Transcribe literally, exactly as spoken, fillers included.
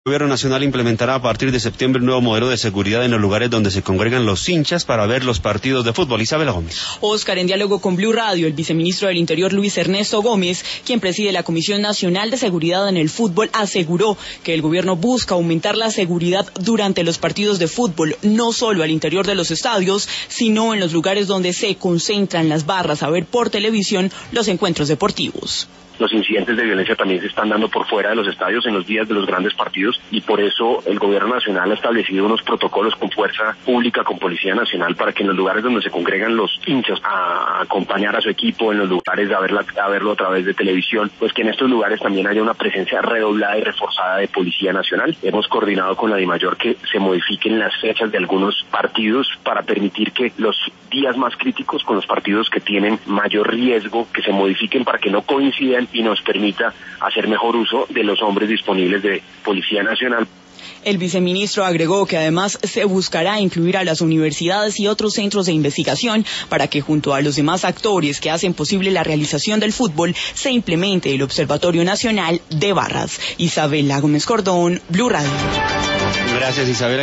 El Gobierno Nacional implementará a partir de septiembre un nuevo modelo de seguridad en los lugares donde se congregan los hinchas para ver los partidos de fútbol. Isabela Gómez. Oscar, en diálogo con Blue Radio, el viceministro del Interior Luis Ernesto Gómez, quien preside la Comisión Nacional de Seguridad en el Fútbol, aseguró que el gobierno busca aumentar la seguridad durante los partidos de fútbol, no solo al interior de los estadios, sino en los lugares donde se concentran las barras a ver por televisión los encuentros deportivos. Los incidentes de violencia también se están dando por fuera de los estadios en los días de los grandes partidos y por eso el gobierno nacional ha establecido unos protocolos con fuerza pública, con Policía Nacional, para que en los lugares donde se congregan los hinchas a acompañar a su equipo, en los lugares a, verla, a verlo a través de televisión, pues que en estos lugares también haya una presencia redoblada y reforzada de Policía Nacional. Hemos coordinado con la DIMAYOR que se modifiquen las fechas de algunos partidos para permitir que los días más críticos con los partidos que tienen mayor riesgo, que se modifiquen para que no coincidan y nos permita hacer mejor uso de los hombres disponibles de Policía Nacional. El viceministro agregó que además se buscará incluir a las universidades y otros centros de investigación para que junto a los demás actores que hacen posible la realización del fútbol se implemente el Observatorio Nacional de Barras. Isabela Gómez Cordón, Blue Radio. Gracias, Isabela.